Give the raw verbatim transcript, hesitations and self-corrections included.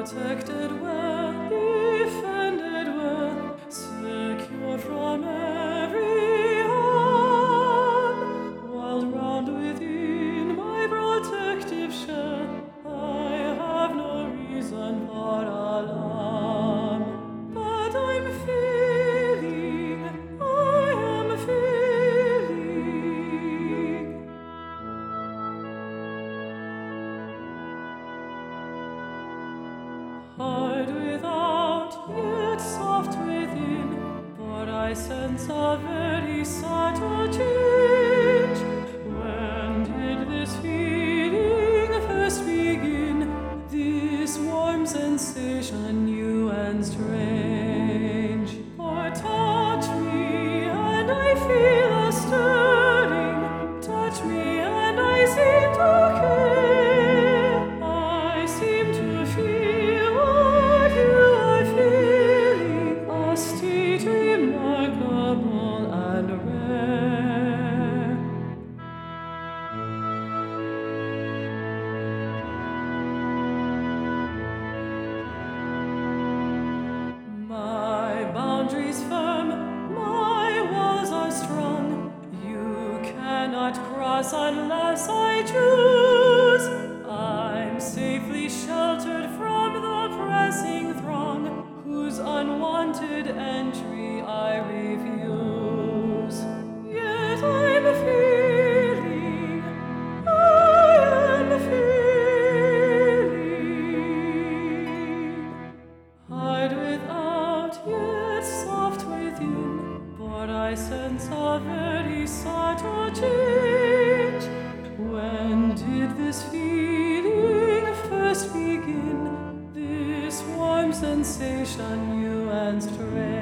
Protected well, defended well, secure from every harm, while round within my protective shell I have no reason for alarm. But I'm feeling, I am feeling hard without, yet soft within, for I sense a very subtle change. When did this feeling first begin, this warm sensation new and strange? For touch me and I feel a stirring, touch me and I seem to care, I seem to feel what you are feeling, a state remarkable and rare. My boundaries firm, my walls are strong, you cannot cross unless I choose. I'm safely sheltered from the pressing throng, whose unwanted entry I refuse. Yet I'm feeling, I am feeling hard without, yet soft within, for I sense a very subtle change. When did this feeling first begin, this warm sensation new and strange?